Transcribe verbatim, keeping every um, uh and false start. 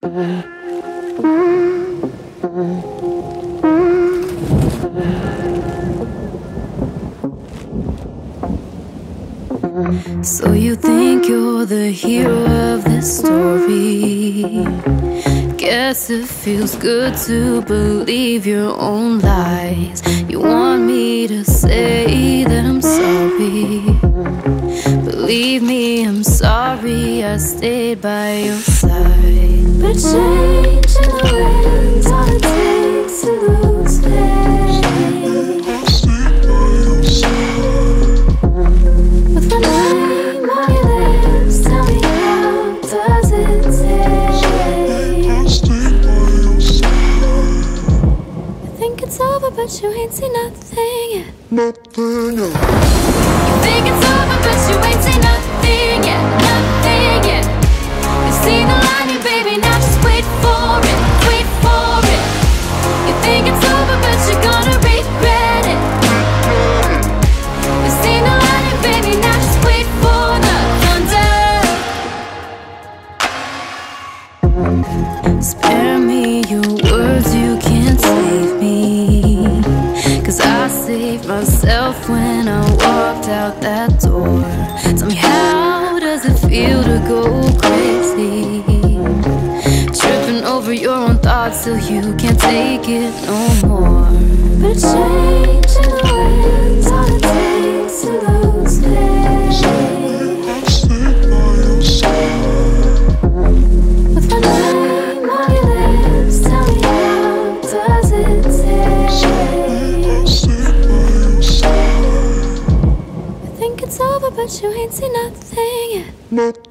So you think you're the hero of this story? Guess it feels good to believe your own lies. You want me to say that I'm sorry. Believe me, I'm sorry I stayed by your side. But changing the ways all it takes to lose faith. With my name on your lips, tell me how does it taste? You think it's over but you ain't seen nothing yet. Nothing yet. You think it's over but you ain't seen nothing yet. Nothing yet. You see the lining, baby, now just wait for it. Wait for it. You think it's over but you're gonna regret it. You see the lining, baby, now just wait for the thunder. Spare me your words, you can't save me. Cause I saved myself when I walked out that door. Tell me, how does it feel to go crazy? Tripping over your own thoughts till you can't take it no more. But changing the ways all it takes to lose faith. With my name on your lips, tell me how does it taste? You think it's over but you ain't seen nothing yet. Nothing.